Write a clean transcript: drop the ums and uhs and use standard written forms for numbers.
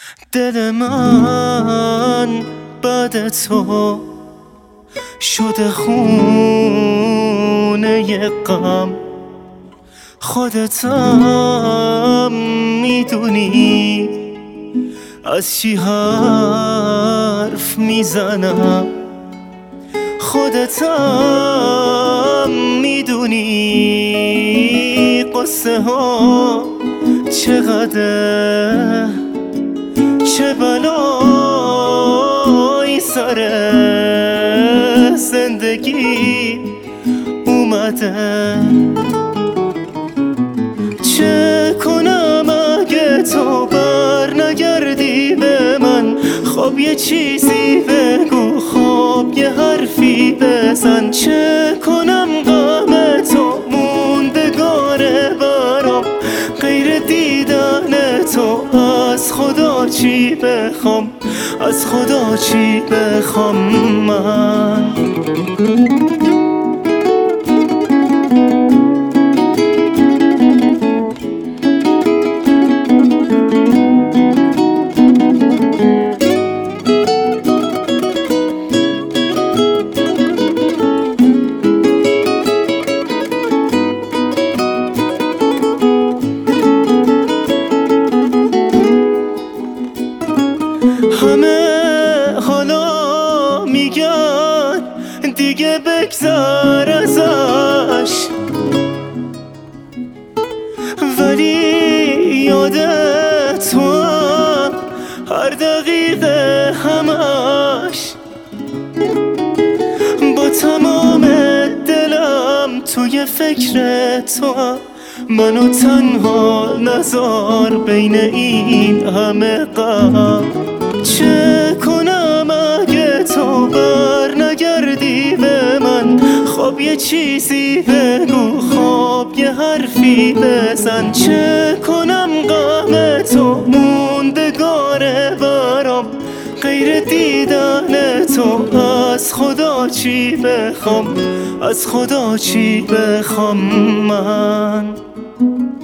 دل من بعد تو شده خونه غم، خودتم میدونی از چی حرف میزنم، خودتم میدونی قصه ها چقدر، چه بلایی سر زندگی اومده. چه کنم اگه تو بر نگردی به من؟ خب یه چیزی بگو، خب یه حرفی بزن. چه کنم غم تو موندگاره برام، غیر دیدن تو از خدا چی بخوام، از خدا چی بخوام من؟ همه حالا میگن دیگه بگذر ازش، ولی یادت تو هر دقیقه همش. با تمام دلم توی فکر تو، منو تنها نذار بین این همه غم. چه کنم اگه تو بر نگردی به من؟ خب یه چیزی بگو، خب یه حرفی بزن. چه کنم غم تو موندگاره برام، غیر دیدن تو از خدا چی بخوام، از خدا چی بخوام من؟